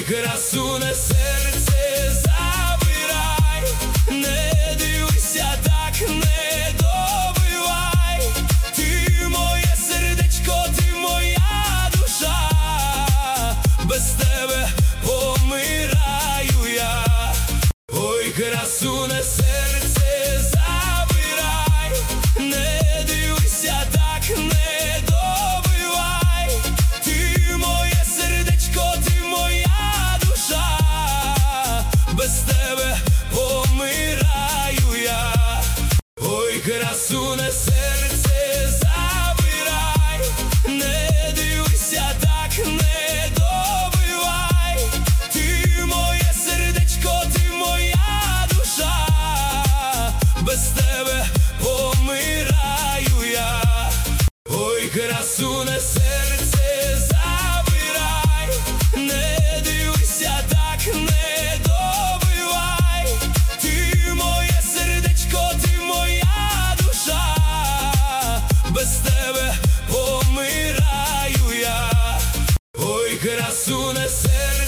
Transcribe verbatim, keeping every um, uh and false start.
красуне, серце забирай, не дивися так, не добивай. Ти моє сердечко, ти моя душа, без тебе помираю я. Ой, красуне, серце забирай, не дивися так, не добивай. Ти моє сердечко, ти моя душа, без тебе помираю я. Ой, красуне, серце забирай, не дивися так, не добивай. Ти моє сердечко, ти моя душа, без тебе помираю я. Ой, красуне, серце забирай, не дивися так, не добивай. Ти моє сердечко, ти моя душа, без тебе помираю я. Ой, красуне, серце